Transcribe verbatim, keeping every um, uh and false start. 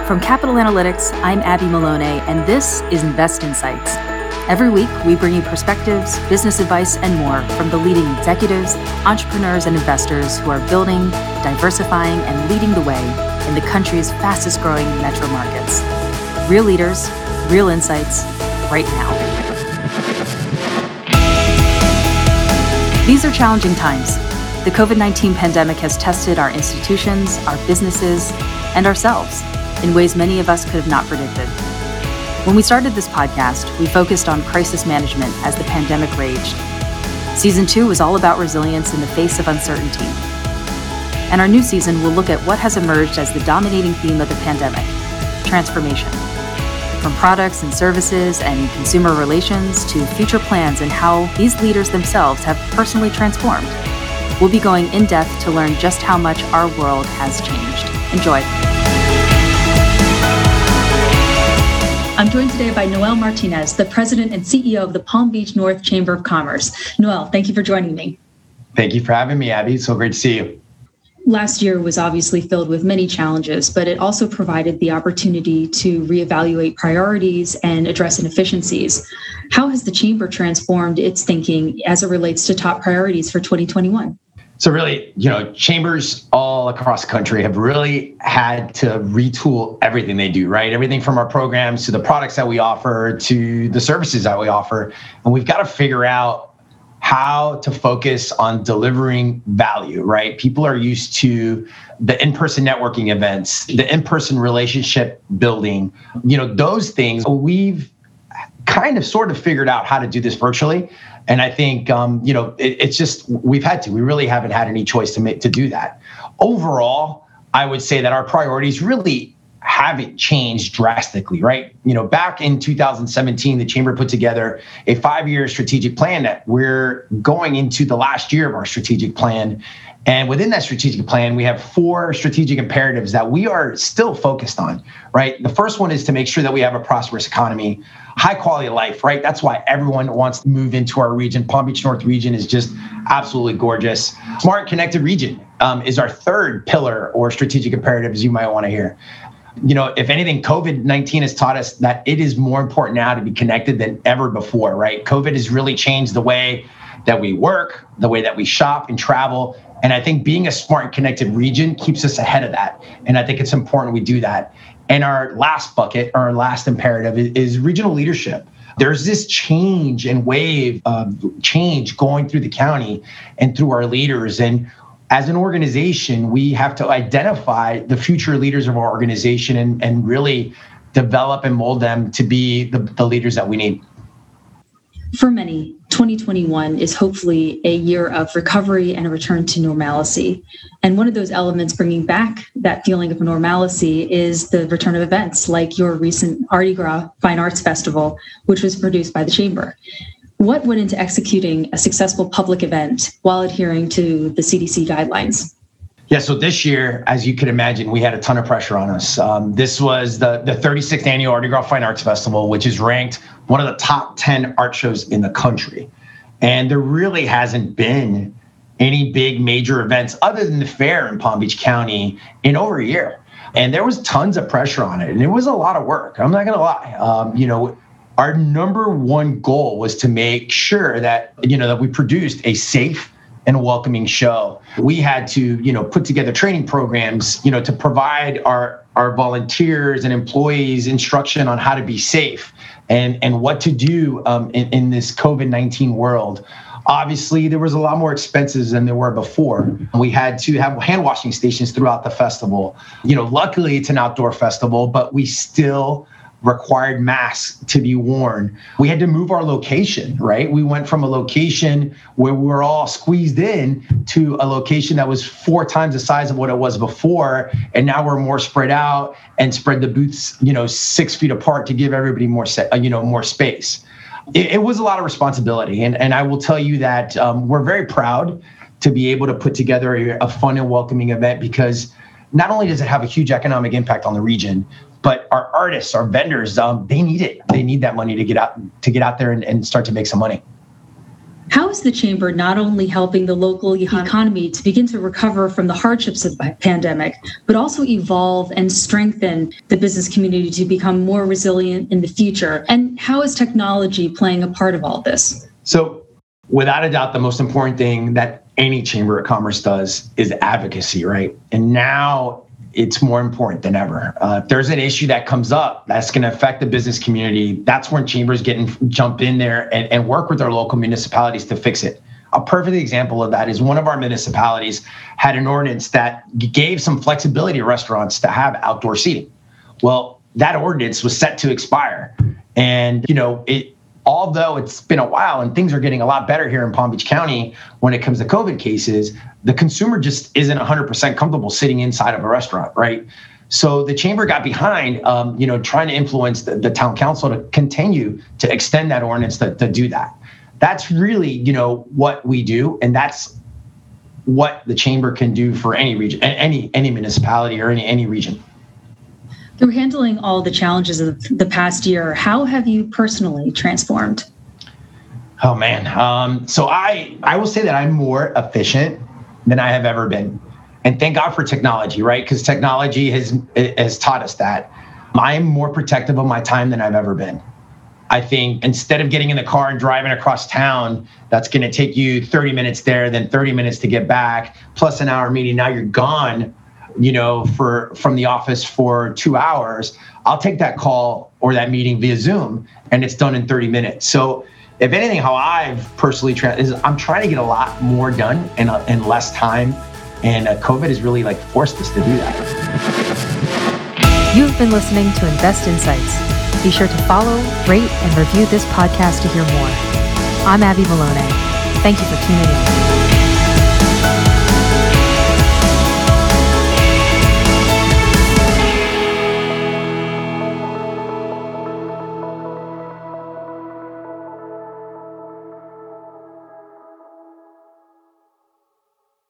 From Capital Analytics, I'm Abby Maloney, and this is Invest Insights. Every week, we bring you perspectives, business advice, and more from the leading executives, entrepreneurs, and investors who are building, diversifying, and leading the way in the country's fastest-growing metro markets. Real leaders, real insights, right now. These are challenging times. The covid nineteen pandemic has tested our institutions, our businesses, and ourselves in ways many of us could have not predicted. When we started this podcast, we focused on crisis management as the pandemic raged. Season two was all about resilience in the face of uncertainty. And our new season will look at what has emerged as the dominating theme of the pandemic: transformation. From products and services and consumer relations to future plans and how these leaders themselves have personally transformed. We'll be going in depth to learn just how much our world has changed. Enjoy. I'm joined today by Noel Martinez, the president and C E O of the Palm Beach North Chamber of Commerce. Noel, thank you for joining me. Thank you for having me, Abby. It's so great to see you. Last year was obviously filled with many challenges, but it also provided the opportunity to reevaluate priorities and address inefficiencies. How has the Chamber transformed its thinking as it relates to top priorities for twenty twenty-one? So really, you know, chambers all across the country have really had to retool everything they do, right? Everything from our programs to the products that we offer to the services that we offer. And we've got to figure out how to focus on delivering value, right? People are used to the in-person networking events, the in-person relationship building, you know, those things. We've kind of sort of figured out how to do this virtually. And I think, um, you know, it, it's just, we've had to, we really haven't had any choice to make, to do that. Overall, I would say that our priorities really haven't changed drastically, right? You know, back in two thousand seventeen, the Chamber put together a five-year strategic plan that we're going into the last year of our strategic plan. And within that strategic plan, we have four strategic imperatives that we are still focused on, right? The first one is to make sure that we have a prosperous economy, high quality of life, right? That's why everyone wants to move into our region. Palm Beach North region is just absolutely gorgeous. Smart connected region um, is our third pillar or strategic imperative, as you might want to hear. You know, if anything, covid nineteen has taught us that it is more important now to be connected than ever before, right? COVID has really changed the way that we work, the way that we shop and travel. And I think being a smart and connected region keeps us ahead of that. And I think it's important we do that. And our last bucket, our last imperative is, is regional leadership. There's this change and wave of change going through the county and through our leaders. And as an organization, we have to identify the future leaders of our organization and, and really develop and mold them to be the, the leaders that we need. For many, twenty twenty-one is hopefully a year of recovery and a return to normalcy. And one of those elements bringing back that feeling of normalcy is the return of events like your recent Mardi Gras Fine Arts Festival, which was produced by the Chamber. What went into executing a successful public event while adhering to the C D C guidelines? Yeah, so this year, as you could imagine, we had a ton of pressure on us. Um, this was the, the thirty-sixth annual Mardi Gras Fine Arts Festival, which is ranked one of the top ten art shows in the country. And there really hasn't been any big major events other than the fair in Palm Beach County in over a year. And there was tons of pressure on it. And it was a lot of work. I'm not going to lie. Um, you know, our number one goal was to make sure that, you know, that we produced a safe and welcoming show. We had to, you know, put together training programs, you know, to provide our, our volunteers and employees instruction on how to be safe and, and what to do um, in, in this covid nineteen world. Obviously, there was a lot more expenses than there were before. We had to have hand washing stations throughout the festival. You know, luckily it's an outdoor festival, but we still required masks to be worn. We had to move our location, right? We went from a location where we were all squeezed in to a location that was four times the size of what it was before. And now we're more spread out and spread the booths, you know, six feet apart to give everybody more, you know, more space. It, it was a lot of responsibility. And, and I will tell you that um, we're very proud to be able to put together a, a fun and welcoming event, because not only does it have a huge economic impact on the region, but our artists, our vendors, um, they need it. They need that money to get out to get out there and, and start to make some money. How is the Chamber not only helping the local economy to begin to recover from the hardships of the pandemic, but also evolve and strengthen the business community to become more resilient in the future? And how is technology playing a part of all this? So, without a doubt, the most important thing that any Chamber of Commerce does is advocacy, right? And now it's more important than ever. Uh, if there's an issue that comes up that's going to affect the business community, that's when chambers get in, jump in there and, and work with our local municipalities to fix it. A perfect example of that is one of our municipalities had an ordinance that gave some flexibility to restaurants to have outdoor seating. Well, that ordinance was set to expire. And, you know, it, although it's been a while and things are getting a lot better here in Palm Beach County when it comes to COVID cases, the consumer just isn't one hundred percent comfortable sitting inside of a restaurant, right? So the chamber got behind, um, you know, trying to influence the, the town council to continue to extend that ordinance to, to do that. That's really, you know, what we do, and that's what the chamber can do for any region, any any municipality or any any region. Through handling all the challenges of the past year, how have you personally transformed? Oh man, um, so I I will say that I'm more efficient than I have ever been, and thank God for technology, right? Because technology has has taught us that. I am more protective of my time than I've ever been. I think instead of getting in the car and driving across town, that's going to take you thirty minutes there, then thirty minutes to get back, plus an hour meeting. Now you're gone, you know, for from the office for two hours. I'll take that call or that meeting via Zoom, and it's done in thirty minutes. So if anything, how I've personally tra- is I'm trying to get a lot more done in, a, in less time. And uh, COVID has really like forced us to do that. You've been listening to Invest Insights. Be sure to follow, rate, and review this podcast to hear more. I'm Abby Malone. Thank you for tuning in.